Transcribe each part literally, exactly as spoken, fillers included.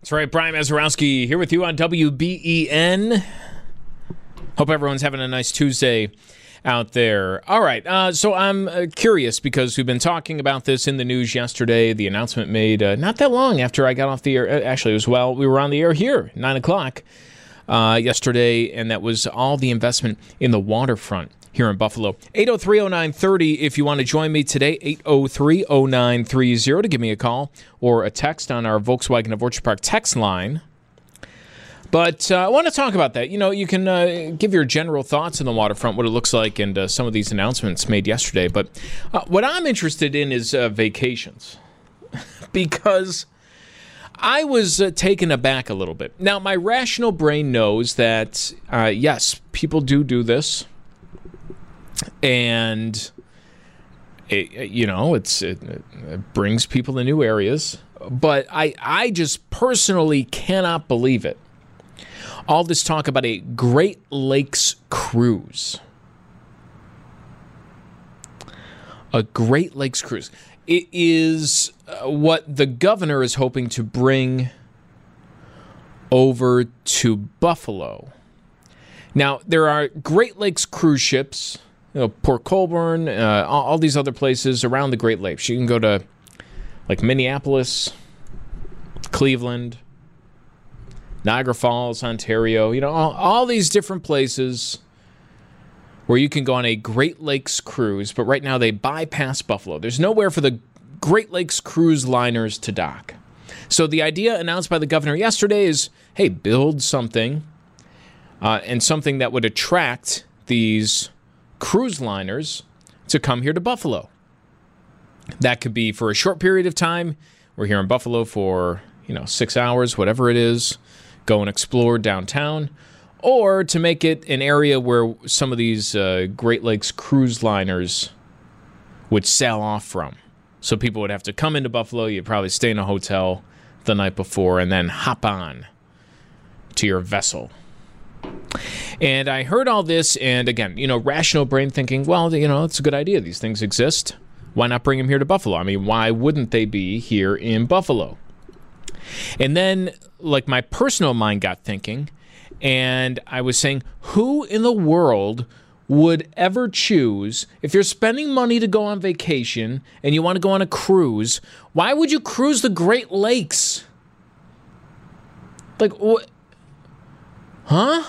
That's right, Brian Mazurowski here with you on W B E N. Hope everyone's having a nice Tuesday out there. All right, uh, so I'm uh, curious because we've been talking about this in the news yesterday. The announcement made uh, not that long after I got off the air. Actually, it was while we were on the air here, nine o'clock uh, yesterday, and that was all the investment in the waterfront here in Buffalo. eight oh three oh nine thirty if you want to join me today, eight oh three oh nine thirty to give me a call or a text on our Volkswagen of Orchard Park text line. But uh, I want to talk about that. You know, you can uh, give your general thoughts on the waterfront, what it looks like, and uh, some of these announcements made yesterday. But uh, what I'm interested in is uh, vacations because I was uh, taken aback a little bit. Now, my rational brain knows that, uh, yes, people do do this. And, it, you know, it's it, it brings people to new areas. But I, I just personally cannot believe it. All this talk about a Great Lakes cruise. A Great Lakes cruise. It is uh, what the governor is hoping to bring over to Buffalo. Now, there are Great Lakes cruise ships. You know, Port Colborne, uh, all, all these other places around the Great Lakes. You can go to, like, Minneapolis, Cleveland, Niagara Falls, Ontario. You know, all, all these different places where you can go on a Great Lakes cruise. But right now they bypass Buffalo. There's nowhere for the Great Lakes cruise liners to dock. So the idea announced by the governor yesterday is, hey, build something, uh, and something that would attract these cruise liners to come here to Buffalo. That could be for a short period of time. We're here in Buffalo for, you know, six hours, whatever it is. Go and explore downtown. Or to make it an area where some of these uh, Great Lakes cruise liners would sail off from. So people would have to come into Buffalo. You'd probably stay in a hotel the night before and then hop on to your vessel. And I heard all this, and again, you know, rational brain thinking, well, you know, it's a good idea. These things exist. Why not bring them here to Buffalo? I mean, why wouldn't they be here in Buffalo? And then, like, my personal mind got thinking, and I was saying, who in the world would ever choose, if you're spending money to go on vacation and you want to go on a cruise, why would you cruise the Great Lakes? Like, what? Huh?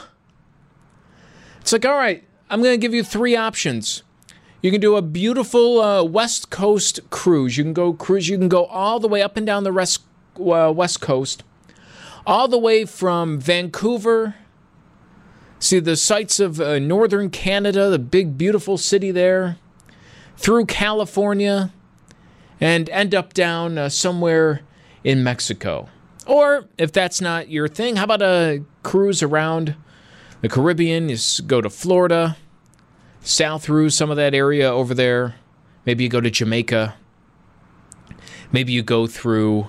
It's like, all right, I'm going to give you three options. You can do a beautiful uh, West Coast cruise. You can go cruise. You can go all the way up and down the rest, uh, West Coast, all the way from Vancouver, see the sights of uh, northern Canada, the big, beautiful city there, through California, and end up down uh, somewhere in Mexico. Or, if that's not your thing, how about a cruise around the Caribbean? You go to Florida, sail through some of that area over there. Maybe you go to Jamaica. Maybe you go through,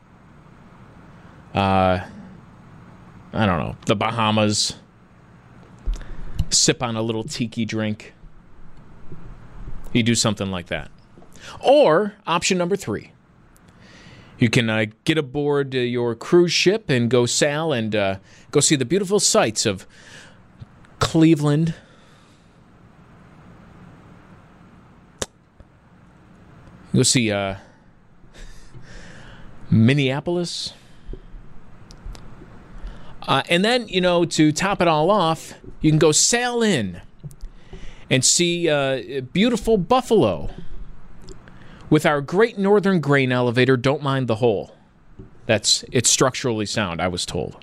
uh, I don't know, the Bahamas. Sip on a little tiki drink. You do something like that. Or, option number three. You can uh, get aboard uh, your cruise ship and go sail and uh, go see the beautiful sights of Cleveland, go see uh, Minneapolis. Uh, and then, you know, to top it all off, you can go sail in and see uh, beautiful Buffalo. With our Great Northern Grain Elevator, don't mind the hole. That's, it's structurally sound, I was told.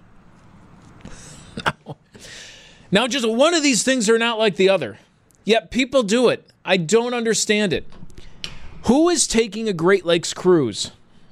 Now, just one of these things are not like the other. Yet people do it. I don't understand it. Who is taking a Great Lakes cruise?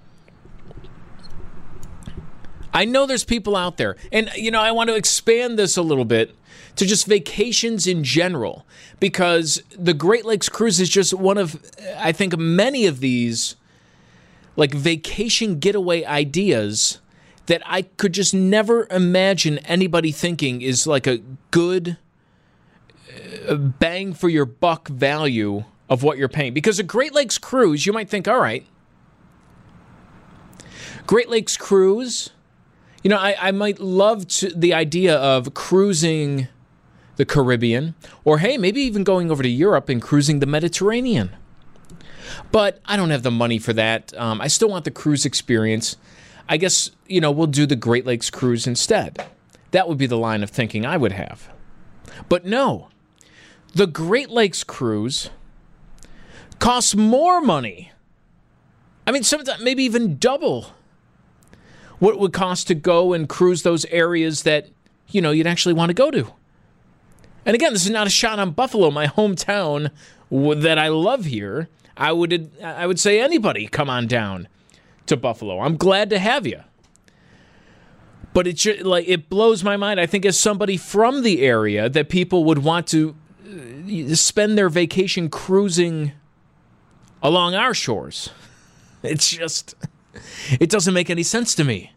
I know there's people out there. And, you know, I want to expand this a little bit to just vacations in general, because the Great Lakes cruise is just one of, I think, many of these like vacation getaway ideas that I could just never imagine anybody thinking is like a good uh, bang for your buck value of what you're paying. Because a Great Lakes cruise, you might think, all right, Great Lakes cruise, You know, I, I might love to, the idea of cruising the Caribbean, or hey, maybe even going over to Europe and cruising the Mediterranean. But I don't have the money for that. Um, I still want the cruise experience. I guess, you know, we'll do the Great Lakes cruise instead. That would be the line of thinking I would have. But no, the Great Lakes cruise costs more money. I mean, sometimes maybe even double what it would cost to go and cruise those areas that, you know, you'd actually want to go to. And again, this is not a shot on Buffalo, my hometown that I love here. I would I would say anybody come on down to Buffalo. I'm glad to have you. But it just, like it blows my mind. I think as somebody from the area that people would want to spend their vacation cruising along our shores. It's just it doesn't make any sense to me.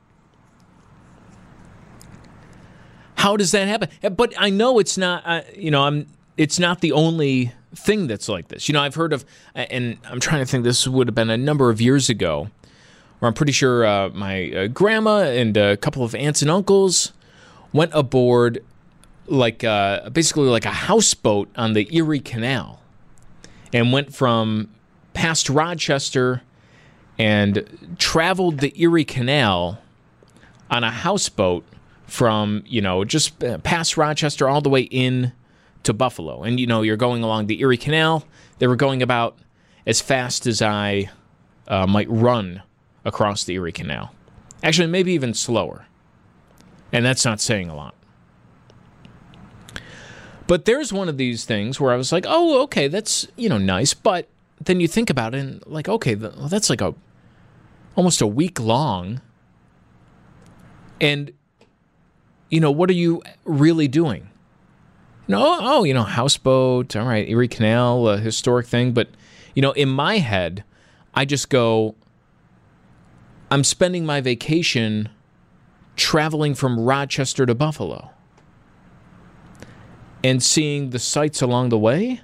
How does that happen? But I know it's not, uh, you know, I'm. It's not the only thing that's like this. You know, I've heard of, and I'm trying to think, this would have been a number of years ago, where I'm pretty sure uh, my uh, grandma and a couple of aunts and uncles went aboard, like uh, basically like a houseboat on the Erie Canal, and went from past Rochester and traveled the Erie Canal on a houseboat from, you know, just past Rochester all the way in to Buffalo. And, you know, you're going along the Erie Canal. They were going about as fast as I uh, might run across the Erie Canal. Actually, maybe even slower. And that's not saying a lot. But there's one of these things where I was like, oh, okay, that's, you know, nice. But then you think about it and like, okay, that's like a almost a week long. And you know, what are you really doing? You know, oh, oh, you know, houseboat, all right, Erie Canal, a historic thing. But, you know, in my head, I just go, I'm spending my vacation traveling from Rochester to Buffalo and seeing the sights along the way.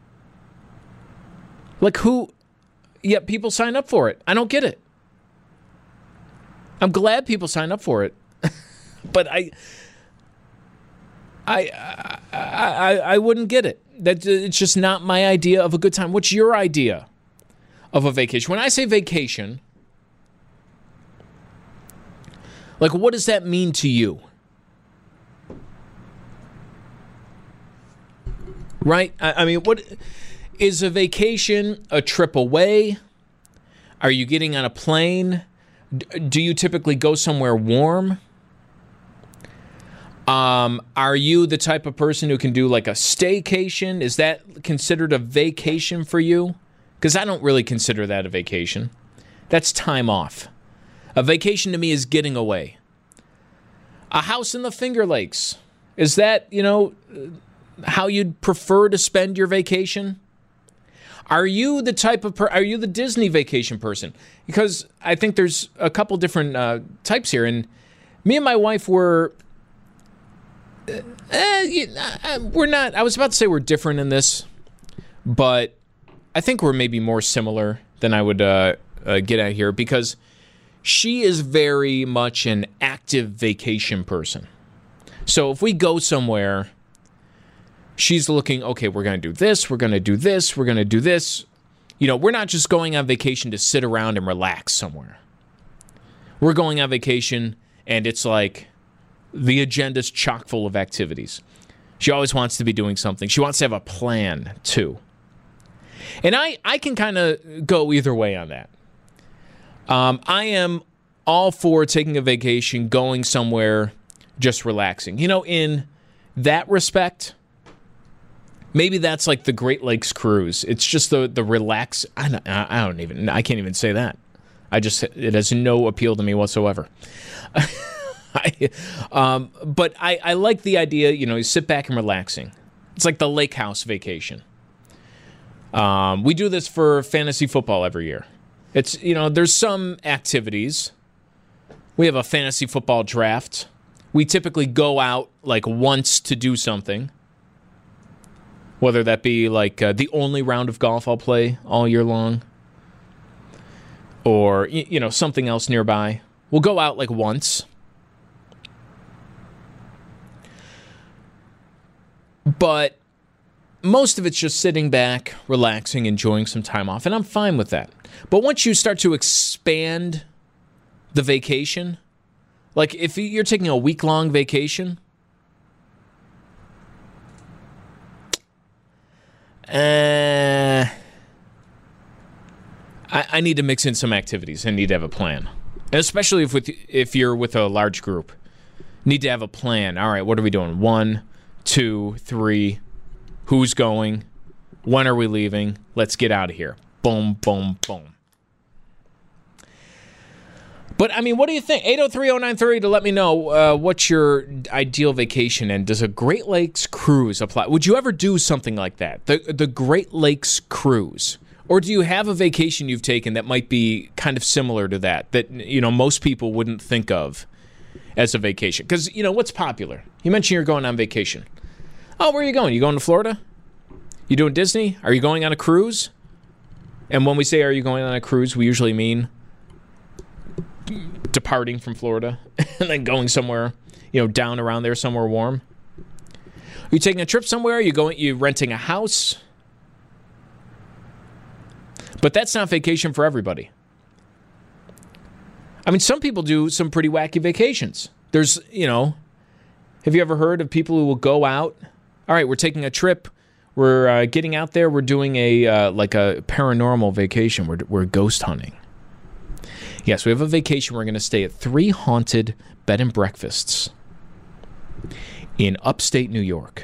Like who, yet people sign up for it. I don't get it. I'm glad people sign up for it. But I, I, I, I wouldn't get it. That it's just not my idea of a good time. What's your idea of a vacation? When I say vacation, like what does that mean to you? Right? I, I mean, what is a vacation? A trip away? Are you getting on a plane? Do you typically go somewhere warm? Um, are you the type of person who can do like a staycation? Is that considered a vacation for you? Because I don't really consider that a vacation. That's time off. A vacation to me is getting away. A house in the Finger Lakes. Is that, you know, how you'd prefer to spend your vacation? Are you the type of per- are you the Disney vacation person? Because I think there's a couple different uh, types here, and me and my wife were. Uh, we're not, I was about to say we're different in this, but I think we're maybe more similar than I would uh, uh, get at here, because she is very much an active vacation person. So if we go somewhere, she's looking, okay, we're going to do this, we're going to do this, we're going to do this. You know, we're not just going on vacation to sit around and relax somewhere. We're going on vacation and it's like, the agenda's chock full of activities. She always wants to be doing something. She wants to have a plan, too. And I, I can kind of go either way on that. Um, I am all for taking a vacation, going somewhere, just relaxing. You know, in that respect, maybe that's like the Great Lakes cruise. It's just the, the relax. I don't, I don't even, I can't even say that. I just, it has no appeal to me whatsoever. I, um, but I, I like the idea, you know, you sit back and relaxing. It's like the lake house vacation. Um, we do this for fantasy football every year. It's, you know, there's some activities. We have a fantasy football draft. We typically go out like once to do something. Whether that be like uh, the only round of golf I'll play all year long. Or, you know, something else nearby. We'll go out like once. but most of it's just sitting back, relaxing, enjoying some time off, and I'm fine with that. But once you start to expand the vacation, like if you're taking a week-long vacation, uh, I, I need to mix in some activities. I need to have a plan, and especially if with if you're with a large group, need to have a plan. All right, what are we doing? One, two, three. Who's going? When are we leaving? Let's get out of here. Boom, boom, boom. But, I mean, what do you think? eight oh three oh nine three to let me know uh, what's your ideal vacation, and does a Great Lakes cruise apply? Would you ever do something like that? The, the Great Lakes cruise? Or do you have a vacation you've taken that might be kind of similar to that, that, you know, most people wouldn't think of as a vacation? Because, you know, what's popular? You mentioned you're going on vacation. Oh, where are you going? You going to Florida? You doing Disney? Are you going on a cruise? And when we say, are you going on a cruise, we usually mean departing from Florida and then going somewhere, you know, down around there, somewhere warm. Are you taking a trip somewhere? Are you going, you renting a house? But that's not vacation for everybody. I mean, some people do some pretty wacky vacations. There's, you know, have you ever heard of people who will go out? All right, we're taking a trip. We're uh, getting out there. We're doing a uh, like a paranormal vacation. We're we're ghost hunting. Yes, we have a vacation. We're going to stay at three haunted bed and breakfasts in upstate New York.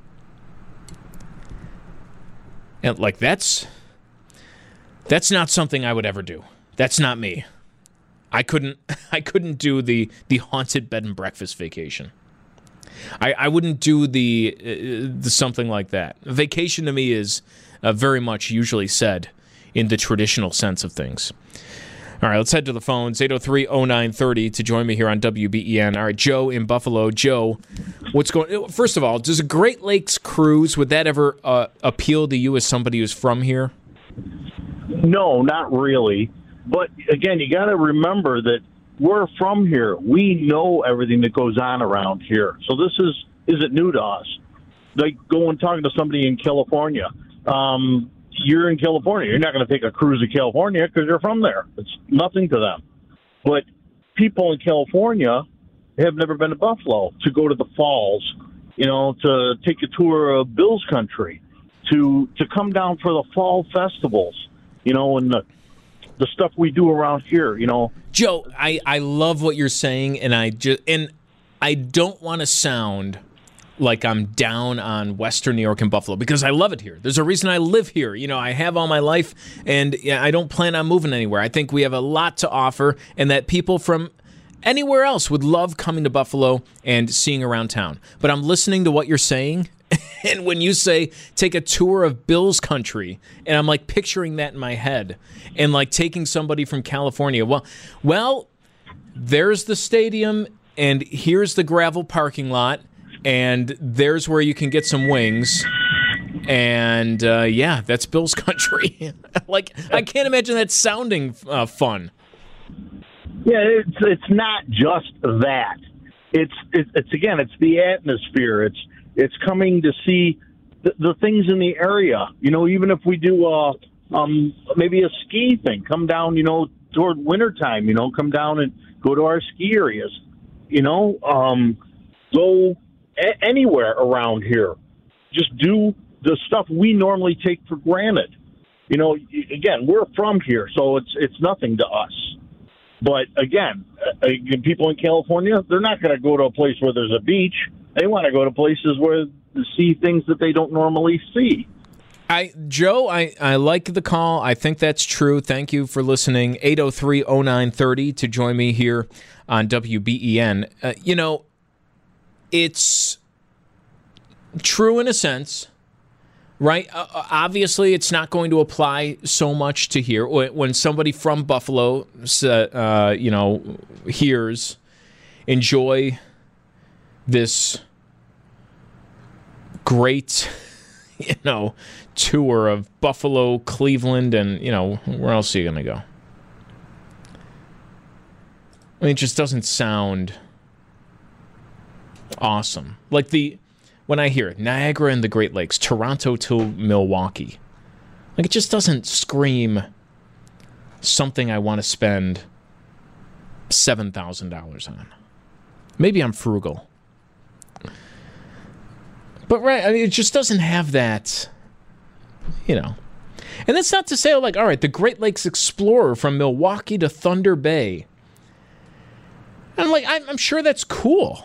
And like that's that's not something I would ever do. That's not me. I couldn't I couldn't do the the haunted bed and breakfast vacation. I, I wouldn't do the, uh, the something like that. Vacation to me is uh, very much usually said in the traditional sense of things. All right, let's head to the phones. eight oh three oh nine three oh to join me here on W B E N. All right, Joe in Buffalo. Joe, what's going? First of all, does a Great Lakes cruise, would that ever uh, appeal to you as somebody who's from here? No, not really. But again, you got to remember that we're from here. We know everything that goes on around here. So this is isn't new to us. Like going talking to somebody in California. Um, you're in California. You're not going to take a cruise to California because you're from there. It's nothing to them. But people in California have never been to Buffalo to go to the falls, you know, to take a tour of Bill's Country, to to come down for the fall festivals, you know, and the the stuff we do around here, you know. Joe, I, I love what you're saying, and I just and I don't want to sound like I'm down on Western New York and Buffalo because I love it here. There's a reason I live here. You know, I have all my life, and yeah, I don't plan on moving anywhere. I think we have a lot to offer, and that people from anywhere else would love coming to Buffalo and seeing around town. But I'm listening to what you're saying, and when you say take a tour of Bill's Country, and I'm like picturing that in my head, and like taking somebody from California. Well, well, there's the stadium, and here's the gravel parking lot, and there's where you can get some wings. And uh, yeah, that's Bill's Country. Like I can't imagine that sounding uh, fun. Yeah, it's it's not just that. It's it's, it's again, it's the atmosphere. It's It's coming to see the, the things in the area. You know, even if we do uh, um, maybe a ski thing, come down, you know, toward wintertime, you know, come down and go to our ski areas, you know, um, go a- anywhere around here. Just do the stuff we normally take for granted. You know, again, we're from here, so it's it's nothing to us. But again, uh, people in California, they're not going to go to a place where there's a beach. They want to go to places where they see things that they don't normally see. I Joe, I, I like the call. I think that's true. Thank you for listening. eight oh three oh nine three oh to join me here on W B E N. Uh, you know, it's true in a sense, right? Uh, obviously, it's not going to apply so much to here. When somebody from Buffalo, uh, you know, hears, enjoy this great, you know, tour of Buffalo, Cleveland, and, you know, where else are you going to go? I mean, it just doesn't sound awesome. Like the when I hear Niagara and the Great Lakes, Toronto to Milwaukee, like it just doesn't scream something I want to spend seven thousand dollars on. Maybe I'm frugal. But right, I mean, it just doesn't have that, you know. And that's not to say, like, all right, the Great Lakes Explorer from Milwaukee to Thunder Bay. I'm like, I'm, I'm sure that's cool.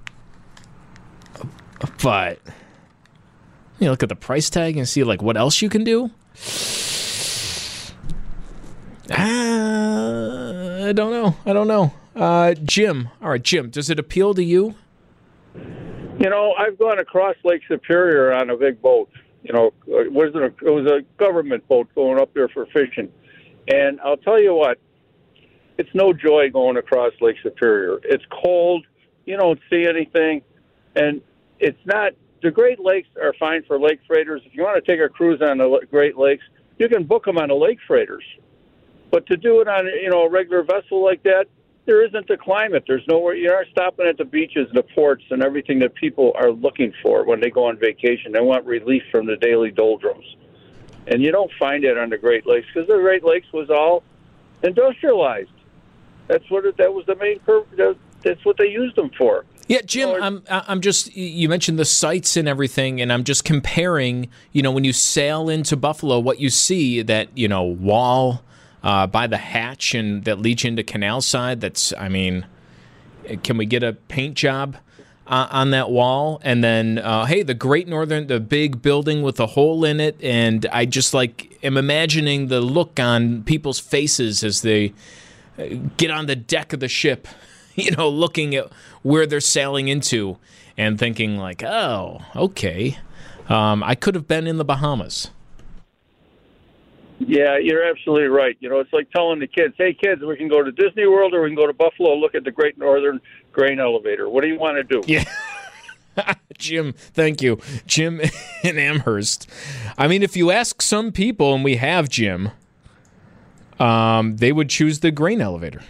But, you look at the price tag and see, like, what else you can do. Uh, I don't know. I don't know. Uh, Jim. All right, Jim, does it appeal to you? You know, I've gone across Lake Superior on a big boat. You know, it was a, it was a government boat going up there for fishing. And I'll tell you what, it's no joy going across Lake Superior. It's cold. You don't see anything. And it's not, the Great Lakes are fine for lake freighters. If you want to take a cruise on the Great Lakes, you can book them on the lake freighters. But to do it on, you know, a regular vessel like that, there isn't the climate. There's nowhere. You aren't stopping at the beaches, the ports, and everything that people are looking for when they go on vacation. They want relief from the daily doldrums. And you don't find it on the Great Lakes because the Great Lakes was all industrialized. That's what it, that was the main purpose. That's what they used them for. Yeah, Jim, you know, I'm I'm just, you mentioned the sites and everything, and I'm just comparing, you know, when you sail into Buffalo, what you see, that, you know, wall uh, by the hatch and that leads into Canal Side. That's, I mean, can we get a paint job uh, on that wall? And then, uh, hey, the Great Northern, the big building with a hole in it, and I just, like, am imagining the look on people's faces as they get on the deck of the ship, you know, looking at where they're sailing into and thinking like, oh, okay, um, I could have been in the Bahamas. Yeah, you're absolutely right. You know, it's like telling the kids, hey, kids, we can go to Disney World or we can go to Buffalo, look at the Great Northern Grain Elevator. What do you want to do? Yeah. Jim, thank you. Jim in Amherst. I mean, if you ask some people, and we have Jim, um, they would choose the grain elevator.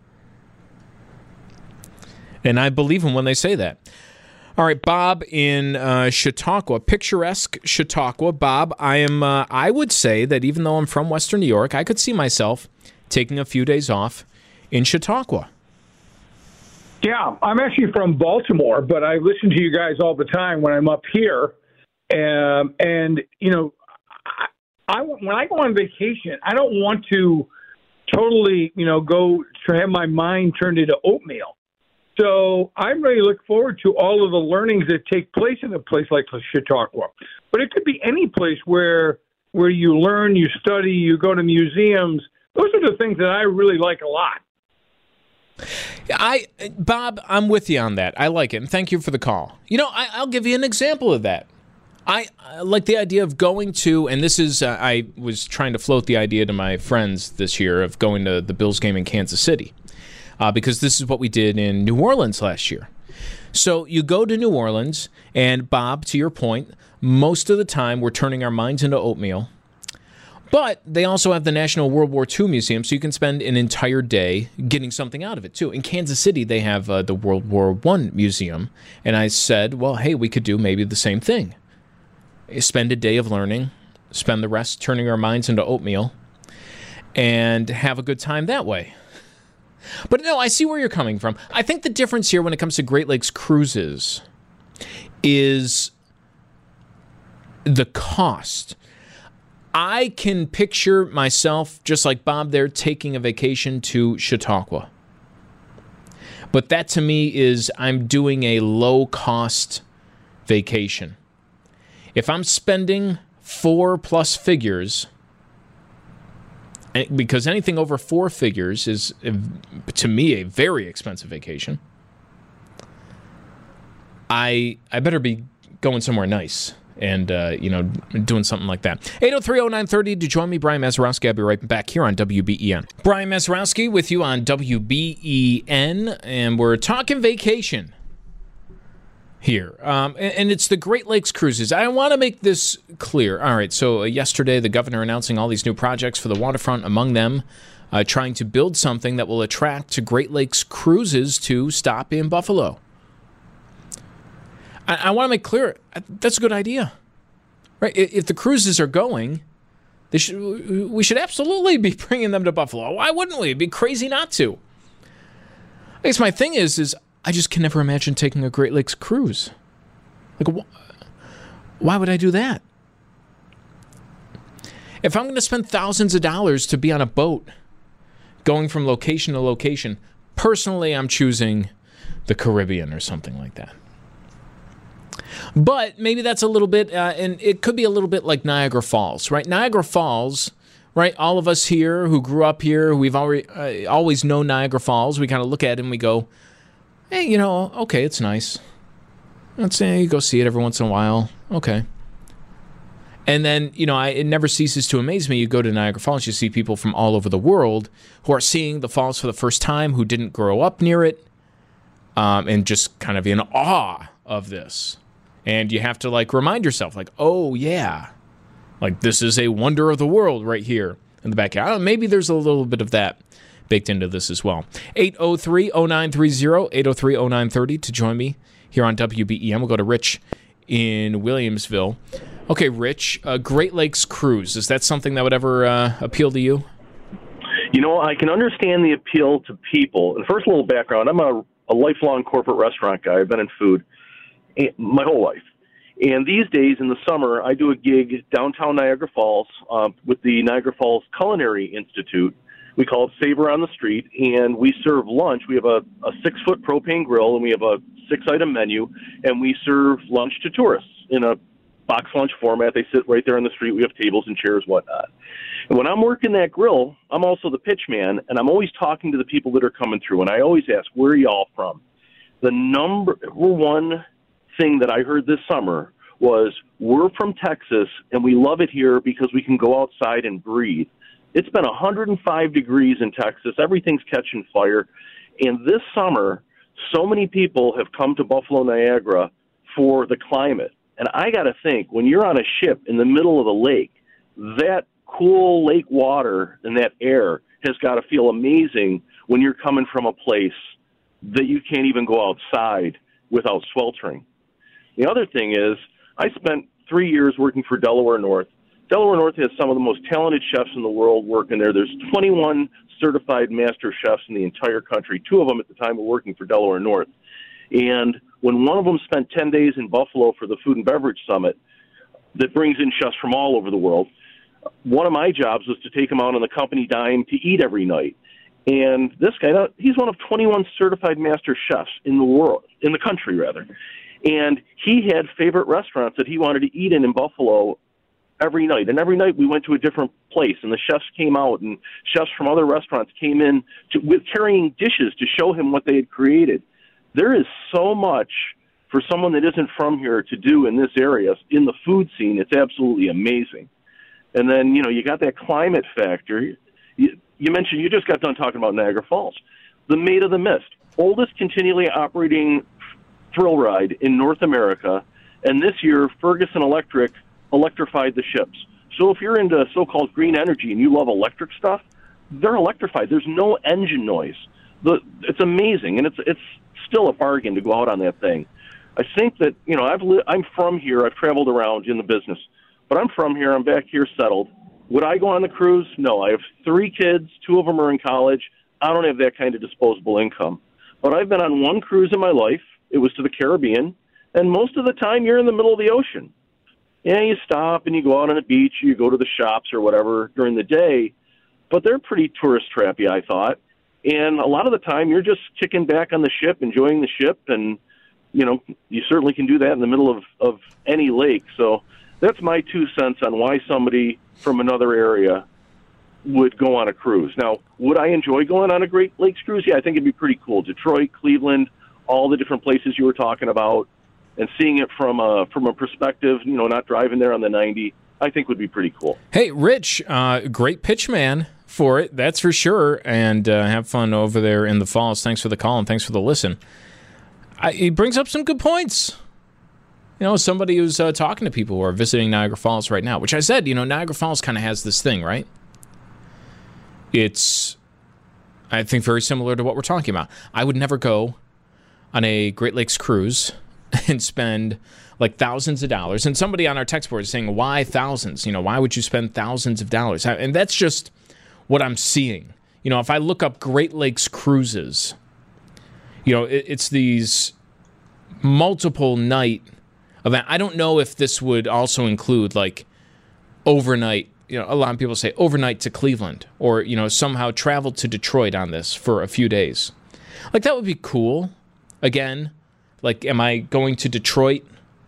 And I believe them when they say that. All right, Bob in uh, Chautauqua, picturesque Chautauqua. Bob, I am. Uh, I would say that even though I'm from Western New York, I could see myself taking a few days off in Chautauqua. Yeah, I'm actually from Baltimore, but I listen to you guys all the time when I'm up here. Um, and, you know, I, I, when I go on vacation, I don't want to totally, you know, go to have my mind turned into oatmeal. So I'm really looking forward to all of the learnings that take place in a place like Chautauqua. But it could be any place where where you learn, you study, you go to museums. Those are the things that I really like a lot. I, Bob, I'm with you on that. I like it, and thank you for the call. You know, I, I'll give you an example of that. I, I like the idea of going to, and this is, uh, I was trying to float the idea to my friends this year of going to the Bills game in Kansas City. Uh, because this is what we did in New Orleans last year. So you go to New Orleans, and Bob, to your point, most of the time we're turning our minds into oatmeal. But they also have the National World War Two Museum, so you can spend an entire day getting something out of it, too. In Kansas City, they have uh, the World War One Museum. And I said, well, hey, we could do maybe the same thing. Spend a day of learning, spend the rest turning our minds into oatmeal, and have a good time that way. But no, I see where you're coming from. I think the difference here when it comes to Great Lakes cruises is the cost. I can picture myself, just like Bob there, taking a vacation to Chautauqua. But that to me is I'm doing a low-cost vacation. If I'm spending four plus figures, because anything over four figures is, to me, a very expensive vacation, I I better be going somewhere nice and, uh, you know, doing something like that. eight oh three oh nine thirty to join me, Brian Mazurowski. I'll be right back here on W B E N. Brian Mazurowski with you on W B E N, and we're talking vacation here. Um, and, and it's the Great Lakes cruises. I want to make this clear. All right, so uh, yesterday the governor announcing all these new projects for the waterfront, among them uh, trying to build something that will attract Great Lakes cruises to stop in Buffalo. I, I want to make clear, that's a good idea. Right? If the cruises are going, they should, we should absolutely be bringing them to Buffalo. Why wouldn't we? It'd be crazy not to. I guess my thing is, is I just can never imagine taking a Great Lakes cruise. Like, wh- why would I do that? If I'm going to spend thousands of dollars to be on a boat going from location to location, personally, I'm choosing the Caribbean or something like that. But maybe that's a little bit, uh, and it could be a little bit like Niagara Falls, right? Niagara Falls, right? All of us here who grew up here, we've already, uh, always known Niagara Falls. We kind of look at it and we go, hey, you know, okay, it's nice. Let's say you go see it every once in a while. Okay. And then, you know, I, it never ceases to amaze me. You go to Niagara Falls, you see people from all over the world who are seeing the falls for the first time, who didn't grow up near it, um, and just kind of in awe of this. And you have to, like, remind yourself, like, oh, yeah, like, this is a wonder of the world right here in the backyard. I don't know, maybe there's a little bit of that baked into this as well. eight oh three oh nine three oh, eight oh three oh nine three oh to join me here on W B E M. We'll go to Rich in Williamsville. Okay, Rich, uh, Great Lakes cruise, is that something that would ever uh, appeal to you? You know, I can understand the appeal to people. And first, a little background. I'm a, a lifelong corporate restaurant guy. I've been in food my whole life. And these days in the summer, I do a gig downtown Niagara Falls uh, with the Niagara Falls Culinary Institute. We call it Savor on the Street, and we serve lunch. We have a, a six-foot propane grill, and we have a six-item menu, and we serve lunch to tourists in a box lunch format. They sit right there on the street. We have tables and chairs, whatnot. And when I'm working that grill, I'm also the pitch man, and I'm always talking to the people that are coming through, and I always ask, where are y'all from? The number one thing that I heard this summer was, we're from Texas, and we love it here because we can go outside and breathe. It's been one hundred five degrees in Texas. Everything's catching fire. And this summer, so many people have come to Buffalo, Niagara for the climate. And I got to think, when you're on a ship in the middle of the lake, that cool lake water and that air has got to feel amazing when you're coming from a place that you can't even go outside without sweltering. The other thing is, I spent three years working for Delaware North. Delaware North has some of the most talented chefs in the world working there. There's twenty-one certified master chefs in the entire country. Two of them at the time were working for Delaware North. And when one of them spent ten days in Buffalo for the Food and Beverage Summit that brings in chefs from all over the world, one of my jobs was to take him out on the company dime to eat every night. And this guy, he's one of twenty-one certified master chefs in the world, in the country, rather. And he had favorite restaurants that he wanted to eat in in Buffalo every night. And every night we went to a different place, and the chefs came out, and chefs from other restaurants came in to, with carrying dishes to show him what they had created. There is so much for someone that isn't from here to do in this area, in the food scene. It's absolutely amazing. And then, you know, you got that climate factor. You, you mentioned, you just got done talking about Niagara Falls. The Maid of the Mist, oldest continually operating thrill ride in North America. And this year, Ferguson Electric electrified the ships. So if you're into so-called green energy and you love electric stuff, they're electrified. There's no engine noise. The, it's amazing, and it's it's still a bargain to go out on that thing. I think that, you know, I've li- I'm from here. I've traveled around in the business, but I'm from here. I'm back here settled. Would I go on the cruise? No. I have three kids. Two of them are in college. I don't have that kind of disposable income. But I've been on one cruise in my life. It was to the Caribbean, and most of the time you're in the middle of the ocean. Yeah, you stop and you go out on a beach, you go to the shops or whatever during the day, but they're pretty tourist trappy, I thought. And a lot of the time you're just kicking back on the ship, enjoying the ship, and, you know, you certainly can do that in the middle of, of any lake. So that's my two cents on why somebody from another area would go on a cruise. Now, would I enjoy going on a Great Lakes cruise? Yeah, I think it'd be pretty cool. Detroit, Cleveland, all the different places you were talking about, and seeing it from a from a perspective, you know, not driving there on the ninety, I think would be pretty cool. Hey, Rich, uh, great pitch man for it, that's for sure. And uh, have fun over there in the falls. Thanks for the call and thanks for the listen. I, he brings up some good points. You know, somebody who's uh, talking to people who are visiting Niagara Falls right now, which I said, you know, Niagara Falls kind of has this thing, right? It's, I think, very similar to what we're talking about. I would never go on a Great Lakes cruise and spend like thousands of dollars. And somebody on our text board is saying, why thousands? You know, why would you spend thousands of dollars? And that's just what I'm seeing. You know, if I look up Great Lakes cruises, you know, it, it's these multiple night event. I don't know if this would also include like overnight. You know, a lot of people say overnight to Cleveland, or, you know, somehow travel to Detroit on this for a few days. Like, that would be cool. Again, like, am I going to Detroit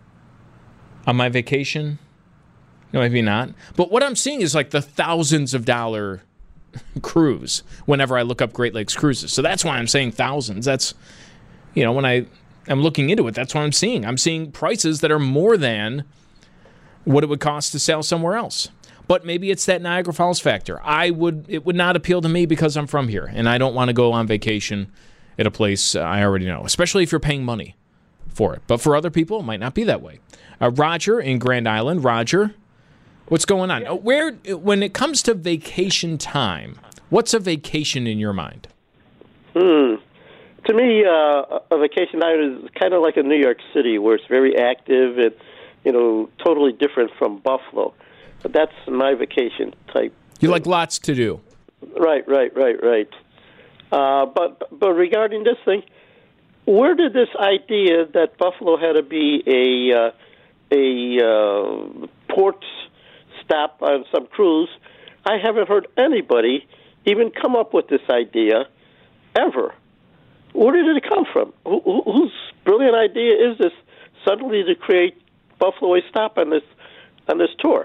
on my vacation? No, maybe not. But what I'm seeing is like the thousands of dollar cruise whenever I look up Great Lakes cruises. So that's why I'm saying thousands. That's, you know, when I am looking into it, that's what I'm seeing. I'm seeing prices that are more than what it would cost to sail somewhere else. But maybe it's that Niagara Falls factor. I would it would not appeal to me because I'm from here, and I don't want to go on vacation at a place I already know, especially if you're paying money for it. But for other people, it might not be that way. Uh, Roger in Grand Island. Roger, what's going on? Uh, where, when it comes to vacation time, what's a vacation in your mind? Hmm. To me, uh, a vacation time is kind of like in New York City, where it's very active and, you know, totally different from Buffalo. But that's my vacation type. You like lots to do. Right, right, right, right. Uh, but but regarding this thing, where did this idea that Buffalo had to be a uh, a uh, port stop on some cruise? I haven't heard anybody even come up with this idea ever. Where did it come from? Who, who, whose brilliant idea is this suddenly to create Buffalo a stop on this on this tour?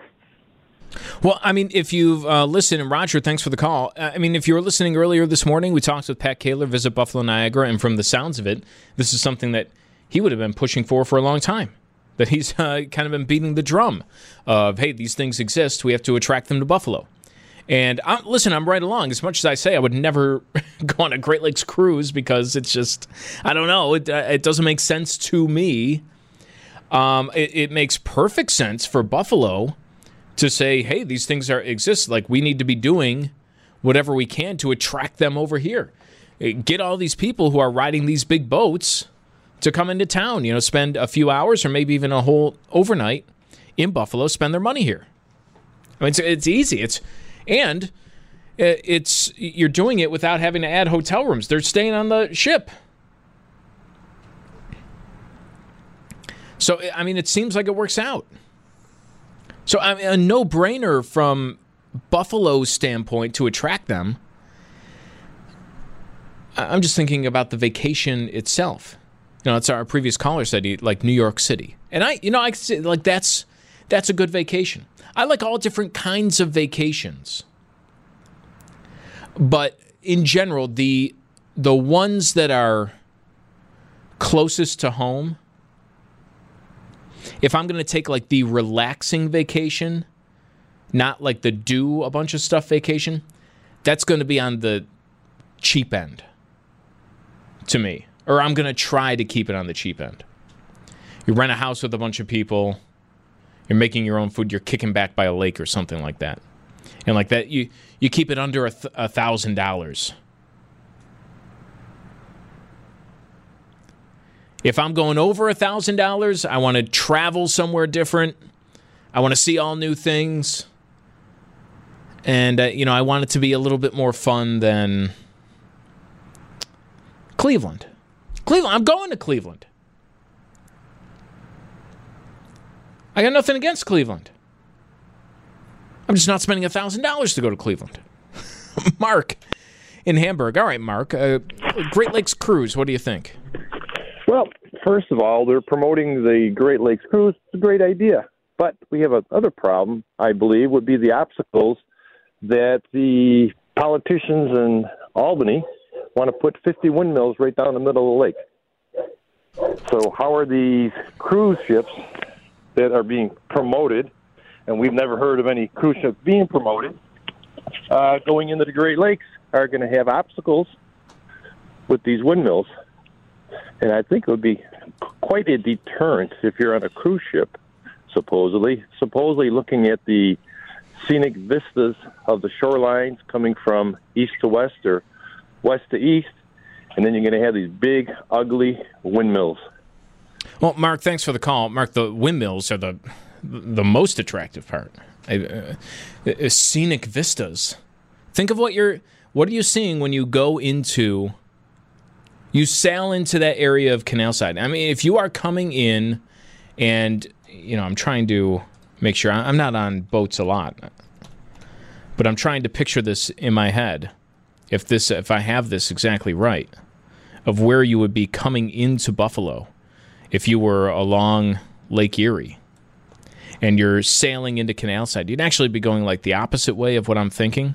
Well, I mean, if you've uh, listened, and Roger, thanks for the call. Uh, I mean, if you were listening earlier this morning, we talked with Pat Kaler, Visit Buffalo Niagara, and from the sounds of it, this is something that he would have been pushing for for a long time, that he's uh, kind of been beating the drum of, hey, these things exist, we have to attract them to Buffalo. And I'm, listen, I'm right along. As much as I say I would never go on a Great Lakes cruise because it's just, I don't know, it, uh, it doesn't make sense to me. Um, it, it makes perfect sense for Buffalo to say, hey, these things are exist. Like, we need to be doing whatever we can to attract them over here. Get all these people who are riding these big boats to come into town, you know, spend a few hours or maybe even a whole overnight in Buffalo, spend their money here. I mean, it's, it's easy. It's and it's you're doing it without having to add hotel rooms. They're staying on the ship. So, I mean, it seems like it works out. So, I mean, a no-brainer from Buffalo's standpoint to attract them. I'm just thinking about the vacation itself. You know, it's our previous caller said, he, like New York City, and I, you know, I say, like that's that's a good vacation. I like all different kinds of vacations, but in general, the the ones that are closest to home. If I'm going to take like the relaxing vacation, not like the do a bunch of stuff vacation, that's going to be on the cheap end to me. Or I'm going to try to keep it on the cheap end. You rent a house with a bunch of people, you're making your own food, you're kicking back by a lake or something like that. And like that, you, you keep it under a th- one thousand dollars. If I'm going over one thousand dollars, I want to travel somewhere different. I want to see all new things. And, uh, you know, I want it to be a little bit more fun than Cleveland. Cleveland, I'm going to Cleveland. I got nothing against Cleveland. I'm just not spending one thousand dollars to go to Cleveland. Mark in Hamburg. All right, Mark. Uh, Great Lakes Cruise, what do you think? Well, first of all, they're promoting the Great Lakes Cruise. It's a great idea. But we have another problem, I believe, would be the obstacles that the politicians in Albany want to put fifty windmills right down the middle of the lake. So how are these cruise ships that are being promoted, and we've never heard of any cruise ships being promoted, uh, going into the Great Lakes, are going to have obstacles with these windmills? And I think it would be quite a deterrent if you're on a cruise ship, supposedly. Supposedly looking at the scenic vistas of the shorelines coming from east to west or west to east, and then you're going to have these big, ugly windmills. Well, Mark, thanks for the call. Mark, the windmills are the the most attractive part. Uh, uh, scenic vistas. Think of what you're. What are you seeing when you go into? You sail into that area of Canalside. I mean, if you are coming in, and you know, I'm trying to make sure I'm not on boats a lot, but I'm trying to picture this in my head. If this, if I have this exactly right, of where you would be coming into Buffalo, if you were along Lake Erie, and you're sailing into Canalside, you'd actually be going like the opposite way of what I'm thinking.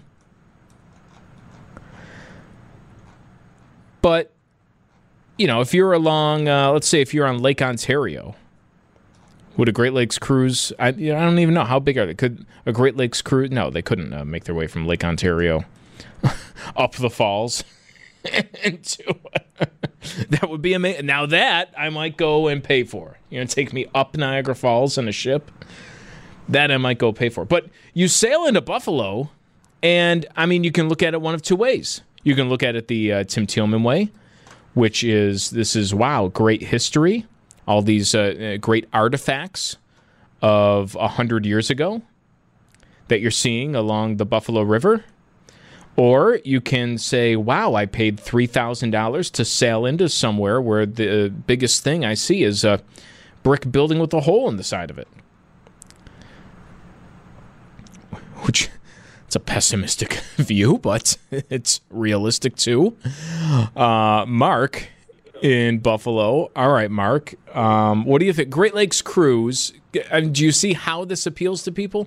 But, you know, if you're along, uh, let's say if you're on Lake Ontario, would a Great Lakes cruise, I, you know, I don't even know, how big are they? Could a Great Lakes cruise, no, they couldn't uh, make their way from Lake Ontario up the falls. into, that would be amazing. Now that I might go and pay for. You know, take me up Niagara Falls in a ship. That I might go pay for. But you sail into Buffalo, and, I mean, you can look at it one of two ways. You can look at it the uh, Tim Thielman way, which is, this is, wow, great history. All these uh, great artifacts of one hundred years ago that you're seeing along the Buffalo River. Or you can say, wow, I paid three thousand dollars to sail into somewhere where the biggest thing I see is a brick building with a hole in the side of it. Which, it's a pessimistic view, but it's realistic too. Uh, Mark in Buffalo. All right, Mark. Um, what do you think? Great Lakes Cruise. Do you see how this appeals to people?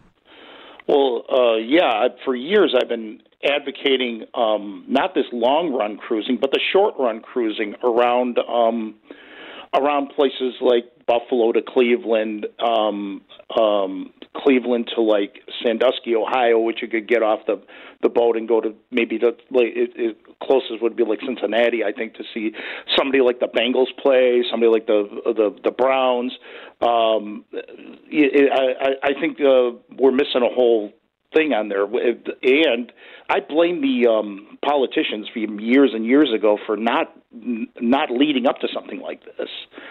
Well, uh, yeah, for years I've been advocating um, not this long-run cruising, but the short-run cruising around um, around places like Buffalo to Cleveland, um, um, Cleveland to like Sandusky, Ohio, which you could get off the, the boat and go to maybe the like, it, it, closest would be like Cincinnati, I think, to see somebody like the Bengals play, somebody like the the, the Browns. Um, it, I, I think uh, we're missing a whole thing on there, and I blame the um, politicians from years and years ago for not not leading up to something like this,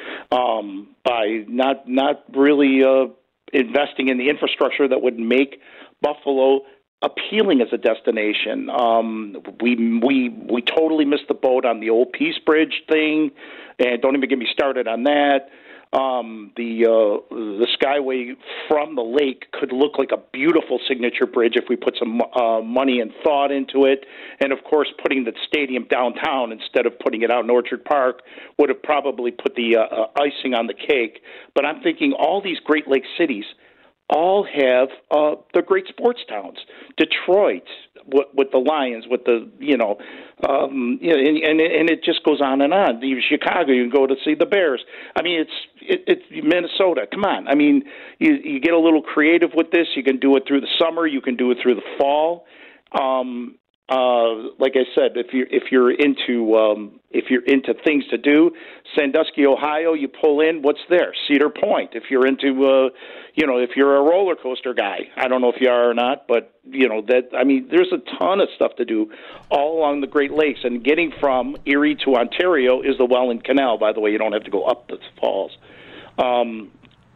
um, by not not really uh, investing in the infrastructure that would make Buffalo appealing as a destination. Um, we we we totally missed the boat on the old Peace Bridge thing, and don't even get me started on that. Um, the uh, the Skyway from the lake could look like a beautiful signature bridge if we put some uh, money and thought into it. And, of course, putting the stadium downtown instead of putting it out in Orchard Park would have probably put the uh, uh, icing on the cake. But I'm thinking all these Great Lakes cities all have uh, the great sports towns. Detroit, with, with the Lions, with the, you know, um, you know and, and, and it just goes on and on. Even Chicago, you can go to see the Bears. I mean, it's it, it's Minnesota. Come on. I mean, you, you get a little creative with this. You can do it through the summer. You can do it through the fall. Um, uh, like I said, if you're if you're into um, if you're into things to do, Sandusky, Ohio, you pull in. What's there? Cedar Point. If you're into, uh, you know, if you're a roller coaster guy, I don't know if you are or not, but you know that. I mean, there's a ton of stuff to do all along the Great Lakes, and getting from Erie to Ontario is the Welland Canal. By the way, you don't have to go up the falls. Um,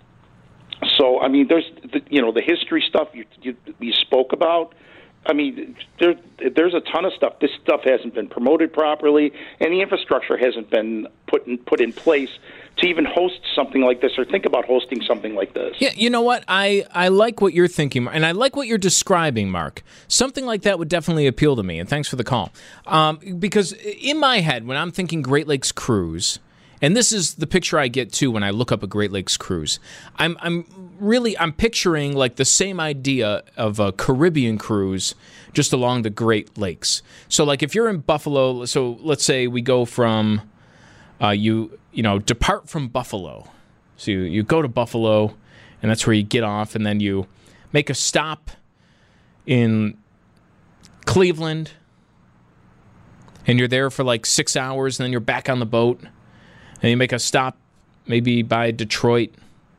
so, I mean, there's the, you know the history stuff you you, you spoke about. I mean, there, there's a ton of stuff. This stuff hasn't been promoted properly, and the infrastructure hasn't been put in, put in place to even host something like this or think about hosting something like this. Yeah, you know what? I, I like what you're thinking, and I like what you're describing, Mark. Something like that would definitely appeal to me, and thanks for the call. Um, because in my head, when I'm thinking Great Lakes Cruise, and this is the picture I get, too, when I look up a Great Lakes Cruise, I'm I'm really, I'm picturing like the same idea of a Caribbean cruise just along the Great Lakes. So like if you're in Buffalo, so let's say we go from, uh, you you know, depart from Buffalo. So you, you go to Buffalo, and that's where you get off, and then you make a stop in Cleveland, and you're there for like six hours, and then you're back on the boat, and you make a stop maybe by Detroit,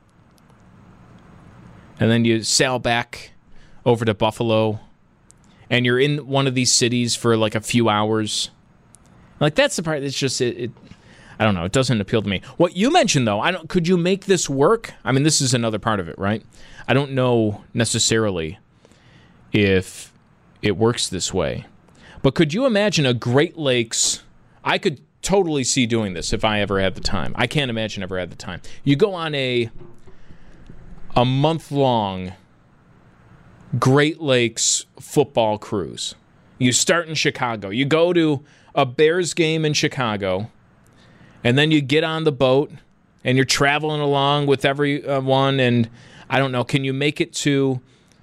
and then you sail back over to Buffalo, and you're in one of these cities for like a few hours. Like, that's the part that's just, it, it I don't know. It doesn't appeal to me. What you mentioned, though, I don't. Could you make this work? I mean, this is another part of it, right? I don't know necessarily if it works this way. But could you imagine a Great Lakes? I could totally see doing this if I ever had the time. I can't imagine ever had the time. You go on a a month-long Great Lakes football cruise. You start in Chicago. You go to a Bears game in Chicago, and then you get on the boat, and you're traveling along with everyone, and I don't know, can you make it to...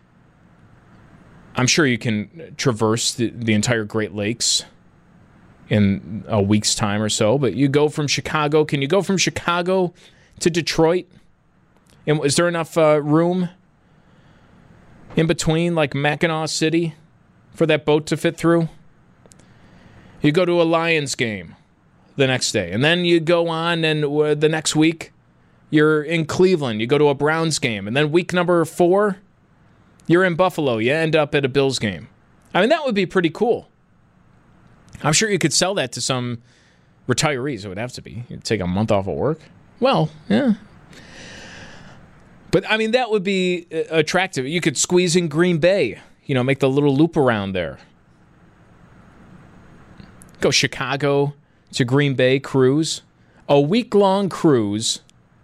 I'm sure you can traverse the, the entire Great Lakes in a week's time or so, but you go from Chicago. Can you go from Chicago to Detroit? And is there enough uh, room in between, like Mackinac City, for that boat to fit through? You go to a Lions game the next day, and then you go on, and uh, the next week you're in Cleveland. You go to a Browns game, and then week number four, you're in Buffalo. You end up at a Bills game. I mean, that would be pretty cool. I'm sure you could sell that to some retirees. It would have to be. You'd take a month off of work. Well, yeah. But, I mean, that would be attractive. You could squeeze in Green Bay, you know, make the little loop around there. Go Chicago to Green Bay cruise. A week-long cruise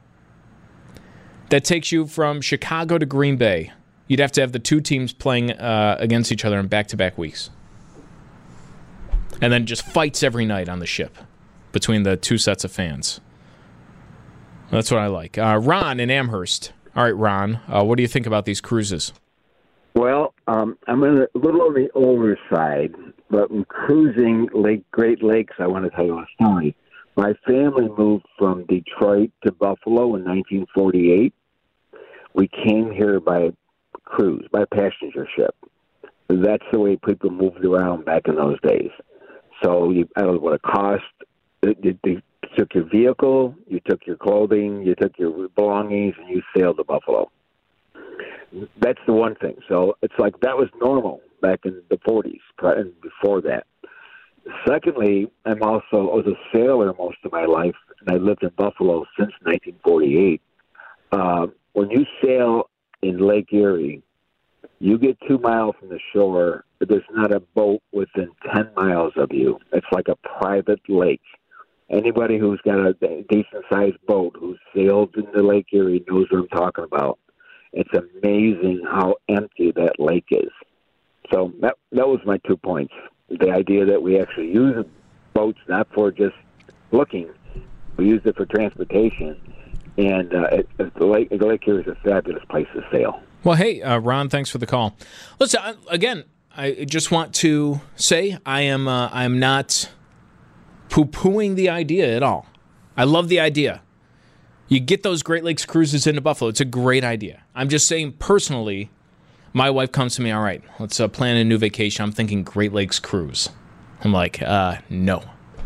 that takes you from Chicago to Green Bay. You'd have to have the two teams playing uh, against each other in back-to-back weeks. And then just fights every night on the ship between the two sets of fans. That's what I like. Uh, Ron in Amherst. All right, Ron, uh, what do you think about these cruises? Well, um, I'm in a little on the older side, but in cruising Lake Great Lakes, I want to tell you a story. My family moved from Detroit to Buffalo in nineteen forty-eight. We came here by cruise, by passenger ship. That's the way people moved around back in those days. So you, I don't know what it cost. You, you took your vehicle, you took your clothing, you took your belongings, and you sailed to Buffalo. That's the one thing. So it's like that was normal back in the forties and before that. Secondly, I'm also I was a sailor most of my life, and I lived in Buffalo since nineteen forty-eight. Uh, when you sail in Lake Erie, you get two miles from the shore, but there's not a boat within ten miles of you. It's like a private lake. Anybody who's got a decent-sized boat who's sailed in the Lake Erie knows what I'm talking about. It's amazing how empty that lake is. So that that was my two points. The idea that we actually use boats not for just looking, we use it for transportation. And uh, it, it, the, lake, the Lake Erie is a fabulous place to sail. Well, hey, uh, Ron, thanks for the call. Listen, I, again, I just want to say I am uh, I am not poo-pooing the idea at all. I love the idea. You get those Great Lakes cruises into Buffalo. It's a great idea. I'm just saying personally, my wife comes to me, all right, let's uh, plan a new vacation. I'm thinking Great Lakes cruise. I'm like, uh, no.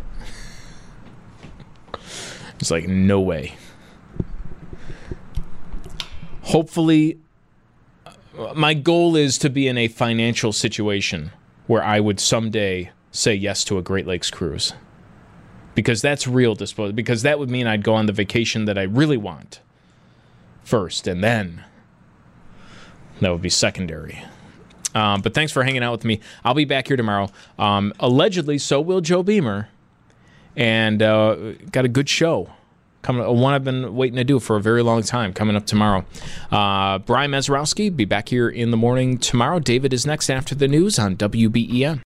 It's like, no way. Hopefully, my goal is to be in a financial situation where I would someday say yes to a Great Lakes cruise. Because that's real disposal. Because that would mean I'd go on the vacation that I really want first, and then that would be secondary. Um, but thanks for hanging out with me. I'll be back here tomorrow. Um, allegedly, so will Joe Beamer. And uh, got a good show. Coming, one I've been waiting to do for a very long time, coming up tomorrow. Uh, Brian Mazurowski, be back here in the morning tomorrow. David is next after the news on W B E N.